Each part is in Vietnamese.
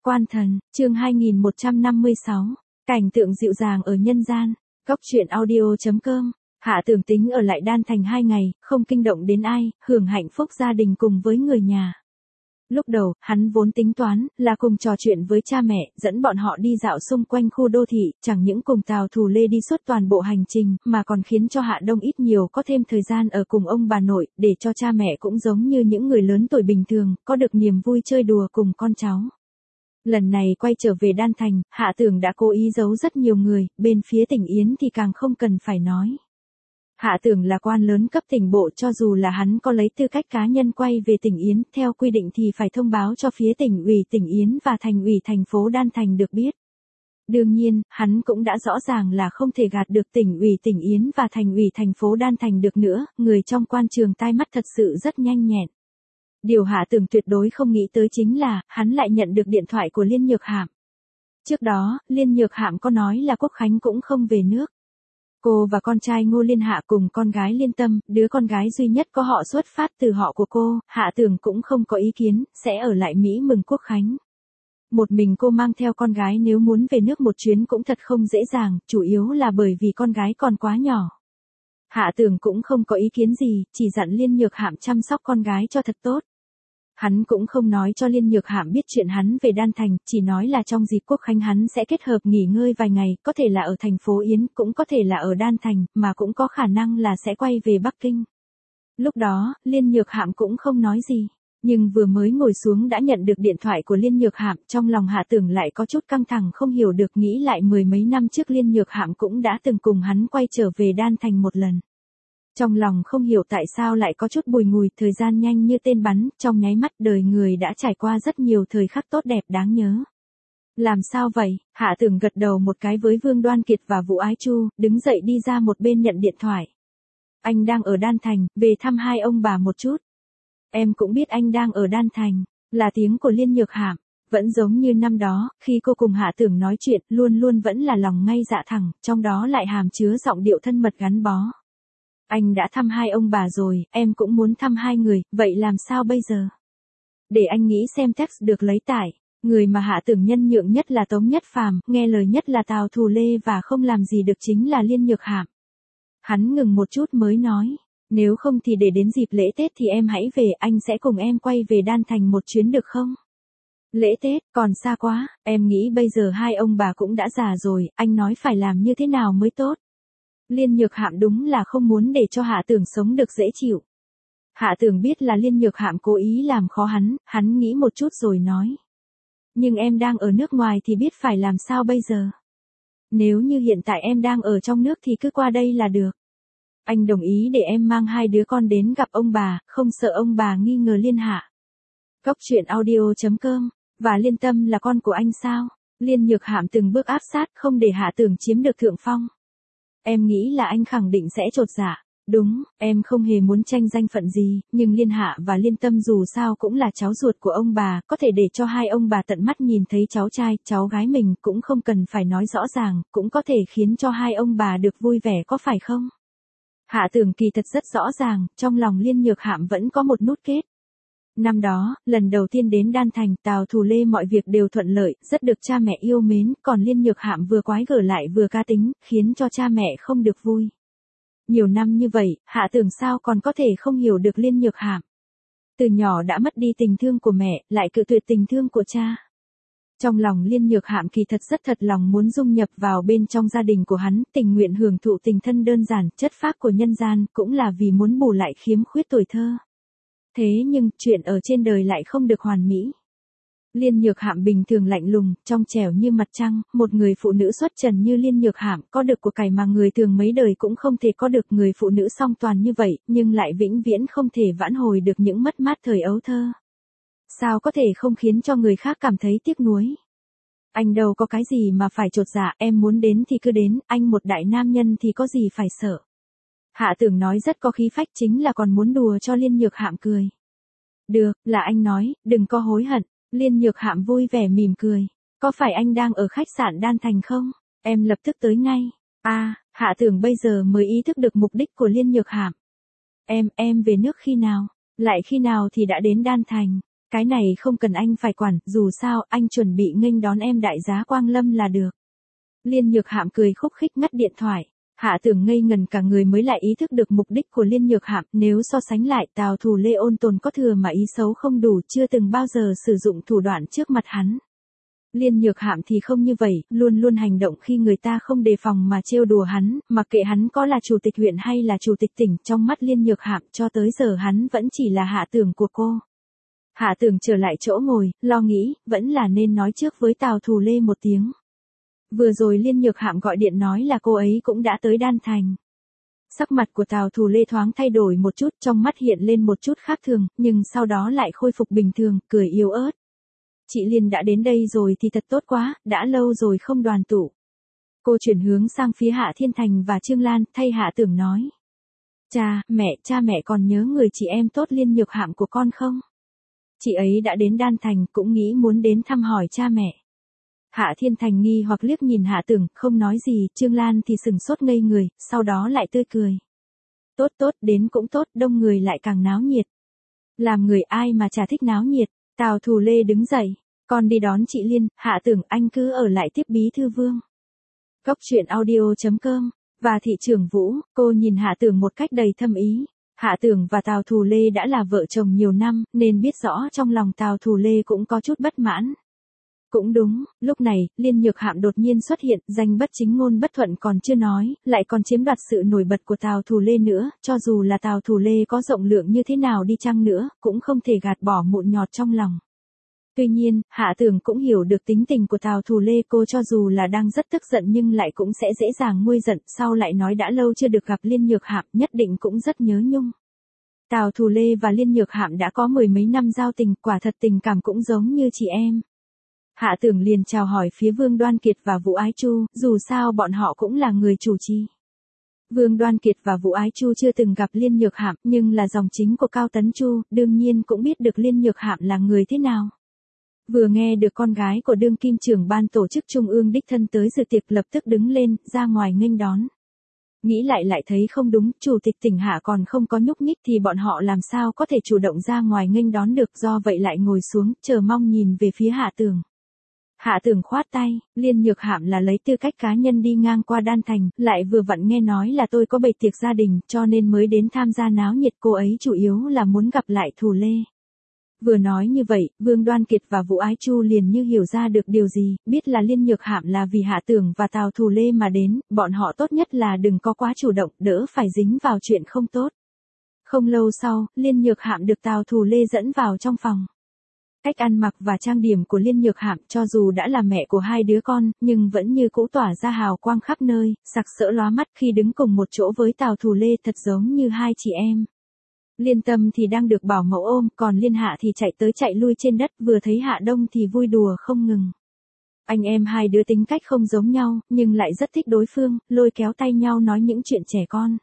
Quan thần, chương 2156, cảnh tượng dịu dàng ở nhân gian, góc truyện audio.com, Hạ Tưởng tính ở lại Đan Thành 2 ngày, không kinh động đến ai, hưởng hạnh phúc gia đình cùng với người nhà. Lúc đầu, hắn vốn tính toán là cùng trò chuyện với cha mẹ, dẫn bọn họ đi dạo xung quanh khu đô thị, chẳng những cùng Tào Thù Lê đi suốt toàn bộ hành trình, mà còn khiến cho Hạ Đông ít nhiều có thêm thời gian ở cùng ông bà nội, để cho cha mẹ cũng giống như những người lớn tuổi bình thường, có được niềm vui chơi đùa cùng con cháu. Lần này quay trở về Đan Thành, Hạ Tưởng đã cố ý giấu rất nhiều người, bên phía tỉnh Yến thì càng không cần phải nói. Hạ Tưởng là quan lớn cấp tỉnh bộ, cho dù là hắn có lấy tư cách cá nhân quay về tỉnh Yến, theo quy định thì phải thông báo cho phía tỉnh ủy tỉnh Yến và thành ủy thành phố Đan Thành được biết. Đương nhiên, hắn cũng đã rõ ràng là không thể gạt được tỉnh ủy tỉnh Yến và thành ủy thành phố Đan Thành được nữa, người trong quan trường tai mắt thật sự rất nhanh nhẹn. Điều Hạ Tưởng tuyệt đối không nghĩ tới chính là, hắn lại nhận được điện thoại của Liên Nhược Hạm. Trước đó, Liên Nhược Hạm có nói là Quốc Khánh cũng không về nước. Cô và con trai Ngô Liên Hạ cùng con gái Liên Tâm, đứa con gái duy nhất có họ xuất phát từ họ của cô, Hạ Tưởng cũng không có ý kiến, sẽ ở lại Mỹ mừng Quốc Khánh. Một mình cô mang theo con gái nếu muốn về nước một chuyến cũng thật không dễ dàng, chủ yếu là bởi vì con gái còn quá nhỏ. Hạ Tưởng cũng không có ý kiến gì, chỉ dặn Liên Nhược Hạm chăm sóc con gái cho thật tốt. Hắn cũng không nói cho Liên Nhược Hạm biết chuyện hắn về Đan Thành, chỉ nói là trong dịp Quốc Khánh hắn sẽ kết hợp nghỉ ngơi vài ngày, có thể là ở thành phố Yến, cũng có thể là ở Đan Thành, mà cũng có khả năng là sẽ quay về Bắc Kinh. Lúc đó, Liên Nhược Hạm cũng không nói gì, nhưng vừa mới ngồi xuống đã nhận được điện thoại của Liên Nhược Hạm, trong lòng Hạ Tưởng lại có chút căng thẳng không hiểu được, nghĩ lại mười mấy năm trước Liên Nhược Hạm cũng đã từng cùng hắn quay trở về Đan Thành một lần. Trong lòng không hiểu tại sao lại có chút bùi ngùi, thời gian nhanh như tên bắn, trong nháy mắt đời người đã trải qua rất nhiều thời khắc tốt đẹp đáng nhớ. Làm sao vậy? Hạ Tưởng gật đầu một cái với Vương Đoan Kiệt và Vũ Ái Chu, đứng dậy đi ra một bên nhận điện thoại. Anh đang ở Đan Thành, về thăm hai ông bà một chút. Em cũng biết anh đang ở Đan Thành, là tiếng của Liên Nhược Hạm. Vẫn giống như năm đó, khi cô cùng Hạ Tưởng nói chuyện, luôn luôn vẫn là lòng ngay dạ thẳng, trong đó lại hàm chứa giọng điệu thân mật gắn bó. Anh đã thăm hai ông bà rồi, em cũng muốn thăm hai người, vậy làm sao bây giờ? Để anh nghĩ xem text được lấy tải. Người mà Hạ Tưởng nhân nhượng nhất là Tống Nhất Phàm, nghe lời nhất là Tào Thù Lê và không làm gì được chính là Liên Nhược Hạm. Hắn ngừng một chút mới nói, nếu không thì để đến dịp lễ Tết thì em hãy về, anh sẽ cùng em quay về Đan Thành một chuyến được không? Lễ Tết, còn xa quá, em nghĩ bây giờ hai ông bà cũng đã già rồi, anh nói phải làm như thế nào mới tốt? Liên Nhược Hạm đúng là không muốn để cho Hạ Tưởng sống được dễ chịu. Hạ Tưởng biết là Liên Nhược Hạm cố ý làm khó hắn nghĩ một chút rồi nói. Nhưng em đang ở nước ngoài thì biết phải làm sao bây giờ? Nếu như hiện tại em đang ở trong nước thì cứ qua đây là được. Anh đồng ý để em mang hai đứa con đến gặp ông bà, không sợ ông bà nghi ngờ Liên Hạ. Góc truyện audio.com, và Liên Tâm là con của anh sao? Liên Nhược Hạm từng bước áp sát không để Hạ Tưởng chiếm được thượng phong. Em nghĩ là anh khẳng định sẽ chột dạ. Đúng, em không hề muốn tranh danh phận gì, nhưng Liên Hạ và Liên Tâm dù sao cũng là cháu ruột của ông bà, có thể để cho hai ông bà tận mắt nhìn thấy cháu trai, cháu gái mình, cũng không cần phải nói rõ ràng, cũng có thể khiến cho hai ông bà được vui vẻ có phải không? Hạ Tưởng kỳ thật rất rõ ràng, trong lòng Liên Nhược Hạm vẫn có một nút kết. Năm đó, lần đầu tiên đến Đan Thành, Tào Thù Lê mọi việc đều thuận lợi, rất được cha mẹ yêu mến, còn Liên Nhược Hạm vừa quái gở lại vừa cá tính, khiến cho cha mẹ không được vui. Nhiều năm như vậy, Hạ Tưởng sao còn có thể không hiểu được Liên Nhược Hạm. Từ nhỏ đã mất đi tình thương của mẹ, lại cự tuyệt tình thương của cha. Trong lòng Liên Nhược Hạm kỳ thật rất thật lòng muốn dung nhập vào bên trong gia đình của hắn, tình nguyện hưởng thụ tình thân đơn giản, chất phác của nhân gian, cũng là vì muốn bù lại khiếm khuyết tuổi thơ. Thế nhưng, chuyện ở trên đời lại không được hoàn mỹ. Liên Nhược Hạm bình thường lạnh lùng, trong trẻo như mặt trăng, một người phụ nữ xuất trần như Liên Nhược Hạm, có được của cải mà người thường mấy đời cũng không thể có được, người phụ nữ song toàn như vậy, nhưng lại vĩnh viễn không thể vãn hồi được những mất mát thời ấu thơ. Sao có thể không khiến cho người khác cảm thấy tiếc nuối? Anh đâu có cái gì mà phải chột dạ, em muốn đến thì cứ đến, anh một đại nam nhân thì có gì phải sợ. Hạ Tưởng nói rất có khí phách, chính là còn muốn đùa cho Liên Nhược Hạm cười. Được, là anh nói, đừng có hối hận. Liên Nhược Hạm vui vẻ mỉm cười. Có phải anh đang ở khách sạn Đan Thành không? Em lập tức tới ngay. Hạ Tưởng bây giờ mới ý thức được mục đích của Liên Nhược Hạm. Em về nước khi nào? Lại khi nào thì đã đến Đan Thành? Cái này không cần anh phải quản, dù sao, anh chuẩn bị nghênh đón em đại giá Quang Lâm là được. Liên Nhược Hạm cười khúc khích ngắt điện thoại. Hạ Tưởng ngây ngần cả người mới lại ý thức được mục đích của Liên Nhược Hạm, nếu so sánh lại Tào Thù Lê ôn tồn có thừa mà ý xấu không đủ, chưa từng bao giờ sử dụng thủ đoạn trước mặt hắn. Liên Nhược Hạm thì không như vậy, luôn luôn hành động khi người ta không đề phòng mà trêu đùa hắn, mặc kệ hắn có là chủ tịch huyện hay là chủ tịch tỉnh, trong mắt Liên Nhược Hạm cho tới giờ hắn vẫn chỉ là Hạ Tưởng của cô. Hạ Tưởng trở lại chỗ ngồi, lo nghĩ, vẫn là nên nói trước với Tào Thù Lê một tiếng. Vừa rồi Liên Nhược Hạm gọi điện nói là cô ấy cũng đã tới Đan Thành. Sắc mặt của Tào Thù Lê thoáng thay đổi một chút, trong mắt hiện lên một chút khác thường, nhưng sau đó lại khôi phục bình thường, cười yếu ớt. Chị Liên đã đến đây rồi thì thật tốt quá, đã lâu rồi không đoàn tụ. Cô chuyển hướng sang phía Hạ Thiên Thành và Trương Lan, thay Hạ Tưởng nói. Cha mẹ còn nhớ người chị em tốt Liên Nhược Hạm của con không? Chị ấy đã đến Đan Thành cũng nghĩ muốn đến thăm hỏi cha mẹ. Hạ Thiên Thành nghi hoặc liếc nhìn Hạ Tưởng, không nói gì, Trương Lan thì sừng sốt ngây người, sau đó lại tươi cười. Tốt, đến cũng tốt, đông người lại càng náo nhiệt. Làm người ai mà chả thích náo nhiệt. Tào Thù Lê đứng dậy, con đi đón chị Liên, Hạ Tưởng anh cứ ở lại tiếp Bí Thư Vương. Góc truyện audio.com, và thị trưởng Vũ, cô nhìn Hạ Tưởng một cách đầy thâm ý. Hạ Tưởng và Tào Thù Lê đã là vợ chồng nhiều năm, nên biết rõ trong lòng Tào Thù Lê cũng có chút bất mãn. Cũng đúng, lúc này, Liên Nhược Hạm đột nhiên xuất hiện, danh bất chính ngôn bất thuận còn chưa nói, lại còn chiếm đoạt sự nổi bật của Tào Thù Lê nữa, cho dù là Tào Thù Lê có rộng lượng như thế nào đi chăng nữa, cũng không thể gạt bỏ mụn nhọt trong lòng. Tuy nhiên, Hạ Tưởng cũng hiểu được tính tình của Tào Thù Lê, cô cho dù là đang rất tức giận nhưng lại cũng sẽ dễ dàng nguôi giận, sau lại nói đã lâu chưa được gặp Liên Nhược Hạm, nhất định cũng rất nhớ nhung. Tào Thù Lê và Liên Nhược Hạm đã có mười mấy năm giao tình, quả thật tình cảm cũng giống như chị em. Hạ Tưởng liền chào hỏi phía Vương Đoan Kiệt và Vũ Ái Chu, dù sao bọn họ cũng là người chủ trì. Vương Đoan Kiệt và Vũ Ái Chu chưa từng gặp Liên Nhược Hạm, nhưng là dòng chính của Cao Tấn Chu, đương nhiên cũng biết được Liên Nhược Hạm là người thế nào. Vừa nghe được con gái của đương kim trưởng ban tổ chức trung ương đích thân tới dự tiệc lập tức đứng lên, ra ngoài nghênh đón. Nghĩ lại thấy không đúng, chủ tịch tỉnh Hạ còn không có nhúc nhích thì bọn họ làm sao có thể chủ động ra ngoài nghênh đón được, do vậy lại ngồi xuống, chờ mong nhìn về phía Hạ Tưởng. Hạ Tưởng khoát tay, Liên Nhược Hạm là lấy tư cách cá nhân đi ngang qua Đan Thành, lại vừa vặn nghe nói là tôi có bày tiệc gia đình, cho nên mới đến tham gia náo nhiệt, cô ấy chủ yếu là muốn gặp lại Thù Lê. Vừa nói như vậy, Vương Đoan Kiệt và Vũ Ái Chu liền như hiểu ra được điều gì, biết là Liên Nhược Hạm là vì Hạ Tưởng và Tào Thù Lê mà đến, bọn họ tốt nhất là đừng có quá chủ động, đỡ phải dính vào chuyện không tốt. Không lâu sau, Liên Nhược Hạm được Tào Thù Lê dẫn vào trong phòng. Cách ăn mặc và trang điểm của Liên Nhược Hạm cho dù đã là mẹ của hai đứa con, nhưng vẫn như cũ tỏa ra hào quang khắp nơi, sặc sỡ lóa mắt khi đứng cùng một chỗ với Tào Thù Lê, thật giống như hai chị em. Liên Tâm thì đang được bảo mẫu ôm, còn Liên Hạ thì chạy tới chạy lui trên đất, vừa thấy Hạ Đông thì vui đùa không ngừng. Anh em hai đứa tính cách không giống nhau, nhưng lại rất thích đối phương, lôi kéo tay nhau nói những chuyện trẻ con.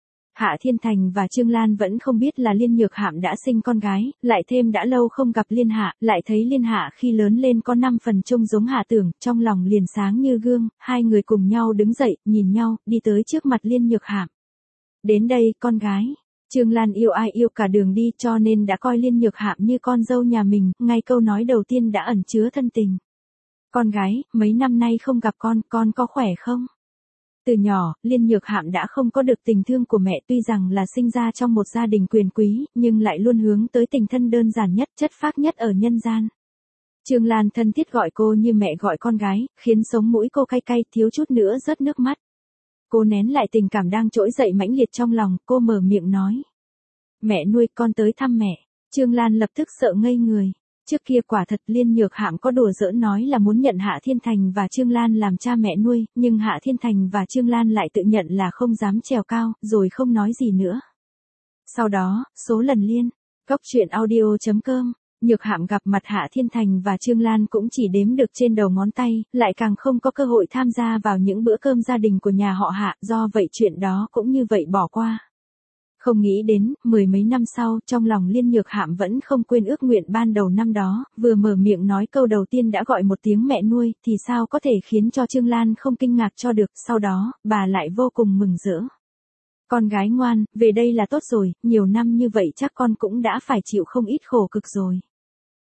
Hạ Thiên Thành và Trương Lan vẫn không biết là Liên Nhược Hạm đã sinh con gái, lại thêm đã lâu không gặp Liên Hạ, lại thấy Liên Hạ khi lớn lên có 5 phần trông giống Hạ Tưởng, trong lòng liền sáng như gương, hai người cùng nhau đứng dậy, nhìn nhau, đi tới trước mặt Liên Nhược Hạm. Đến đây, con gái. Trương Lan yêu ai yêu cả đường đi, cho nên đã coi Liên Nhược Hạm như con dâu nhà mình, ngay câu nói đầu tiên đã ẩn chứa thân tình. Con gái, mấy năm nay không gặp con có khỏe không? Từ nhỏ, Liên Nhược Hạm đã không có được tình thương của mẹ, tuy rằng là sinh ra trong một gia đình quyền quý, nhưng lại luôn hướng tới tình thân đơn giản nhất, chất phác nhất ở nhân gian. Trương Lan thân thiết gọi cô như mẹ gọi con gái, khiến sống mũi cô cay cay, thiếu chút nữa rớt nước mắt. Cô nén lại tình cảm đang trỗi dậy mãnh liệt trong lòng, cô mở miệng nói. Mẹ nuôi, con tới thăm mẹ. Trương Lan lập tức sợ ngây người. Trước kia quả thật Liên Nhược Hạm có đùa giỡn nói là muốn nhận Hạ Thiên Thành và Trương Lan làm cha mẹ nuôi, nhưng Hạ Thiên Thành và Trương Lan lại tự nhận là không dám trèo cao, rồi không nói gì nữa. Sau đó, số lần góc truyện audio.com, Nhược Hạm gặp mặt Hạ Thiên Thành và Trương Lan cũng chỉ đếm được trên đầu ngón tay, lại càng không có cơ hội tham gia vào những bữa cơm gia đình của nhà họ Hạ, do vậy chuyện đó cũng như vậy bỏ qua. Không nghĩ đến, mười mấy năm sau, trong lòng Liên Nhược Hạm vẫn không quên ước nguyện ban đầu năm đó, vừa mở miệng nói câu đầu tiên đã gọi một tiếng mẹ nuôi, thì sao có thể khiến cho Trương Lan không kinh ngạc cho được, sau đó, bà lại vô cùng mừng rỡ. Con gái ngoan, về đây là tốt rồi, nhiều năm như vậy chắc con cũng đã phải chịu không ít khổ cực rồi.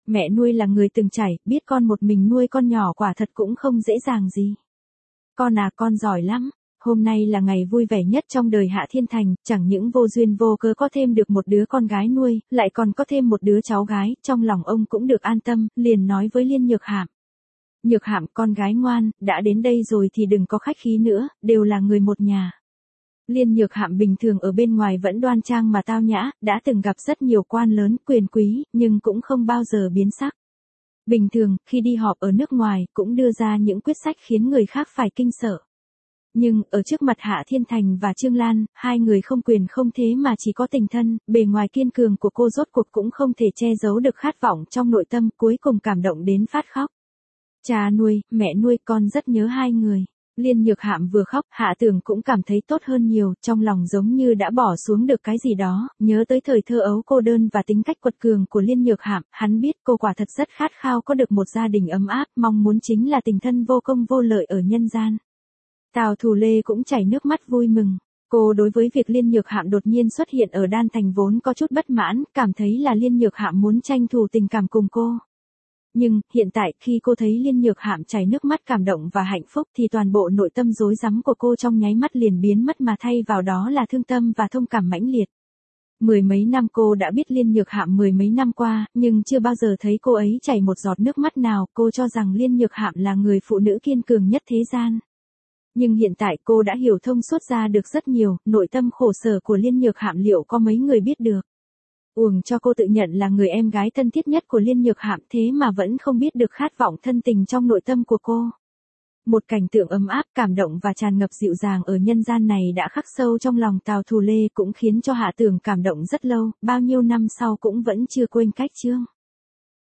Mẹ nuôi là người từng trải, biết con một mình nuôi con nhỏ quả thật cũng không dễ dàng gì. Con à, con giỏi lắm. Hôm nay là ngày vui vẻ nhất trong đời Hạ Thiên Thành, chẳng những vô duyên vô cớ có thêm được một đứa con gái nuôi, lại còn có thêm một đứa cháu gái, trong lòng ông cũng được an tâm, liền nói với Liên Nhược Hạm. Nhược Hạm, con gái ngoan, đã đến đây rồi thì đừng có khách khí nữa, đều là người một nhà. Liên Nhược Hạm bình thường ở bên ngoài vẫn đoan trang mà tao nhã, đã từng gặp rất nhiều quan lớn, quyền quý, nhưng cũng không bao giờ biến sắc. Bình thường, khi đi họp ở nước ngoài, cũng đưa ra những quyết sách khiến người khác phải kinh sợ. Nhưng, ở trước mặt Hạ Thiên Thành và Trương Lan, hai người không quyền không thế mà chỉ có tình thân, bề ngoài kiên cường của cô rốt cuộc cũng không thể che giấu được khát vọng trong nội tâm, cuối cùng cảm động đến phát khóc. Cha nuôi, mẹ nuôi, con rất nhớ hai người. Liên Nhược Hạm vừa khóc, Hạ Tường cũng cảm thấy tốt hơn nhiều, trong lòng giống như đã bỏ xuống được cái gì đó, nhớ tới thời thơ ấu cô đơn và tính cách quật cường của Liên Nhược Hạm, hắn biết cô quả thật rất khát khao có được một gia đình ấm áp, mong muốn chính là tình thân vô công vô lợi ở nhân gian. Tào Thù Lê cũng chảy nước mắt vui mừng. Cô đối với việc Liên Nhược Hạm đột nhiên xuất hiện ở Đan Thành vốn có chút bất mãn, cảm thấy là Liên Nhược Hạm muốn tranh thủ tình cảm cùng cô. Nhưng, hiện tại, khi cô thấy Liên Nhược Hạm chảy nước mắt cảm động và hạnh phúc thì toàn bộ nội tâm rối rắm của cô trong nháy mắt liền biến mất mà thay vào đó là thương tâm và thông cảm mãnh liệt. Mười mấy năm cô đã biết Liên Nhược Hạm mười mấy năm qua, nhưng chưa bao giờ thấy cô ấy chảy một giọt nước mắt nào, cô cho rằng Liên Nhược Hạm là người phụ nữ kiên cường nhất thế gian. Nhưng hiện tại cô đã hiểu thông suốt ra được rất nhiều, nội tâm khổ sở của Liên Nhược Hạm liệu có mấy người biết được. Uổng cho cô tự nhận là người em gái thân thiết nhất của Liên Nhược Hạm thế mà vẫn không biết được khát vọng thân tình trong nội tâm của cô. Một cảnh tượng ấm áp, cảm động và tràn ngập dịu dàng ở nhân gian này đã khắc sâu trong lòng Tào Thù Lê cũng khiến cho Hạ Tường cảm động rất lâu, bao nhiêu năm sau cũng vẫn chưa quên cách chương.